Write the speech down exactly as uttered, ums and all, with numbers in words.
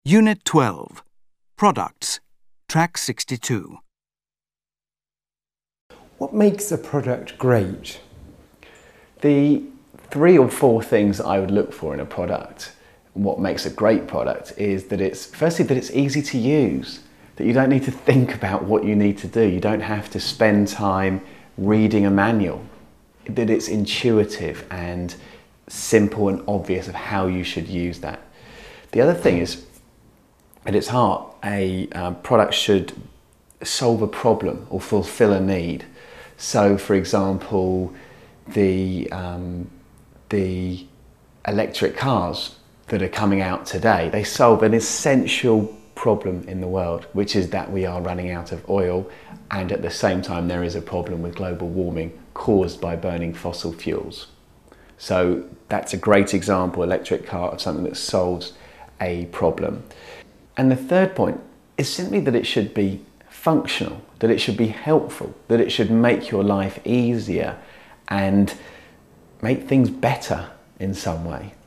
Unit twelve, Products, Track sixty-two. What makes a product great? The three or four things that I would look for in a product, and what makes a great product, is that it's, firstly, that it's easy to use, that you don't need to think about what you need to do. You don't have to spend time reading a manual, that it's intuitive and simple and obvious of how you should use that. The other thing is, at its heart, a um, product should solve a problem or fulfill a need. So, for example, the, um, the electric cars that are coming out today, they solve an essential problem in the world, which is that we are running out of oil, and at the same time there is a problem with global warming caused by burning fossil fuels. So that's a great example, electric car, of something that solves a problem. And the third point is simply that it should be functional, that it should be helpful, that it should make your life easier and make things better in some way.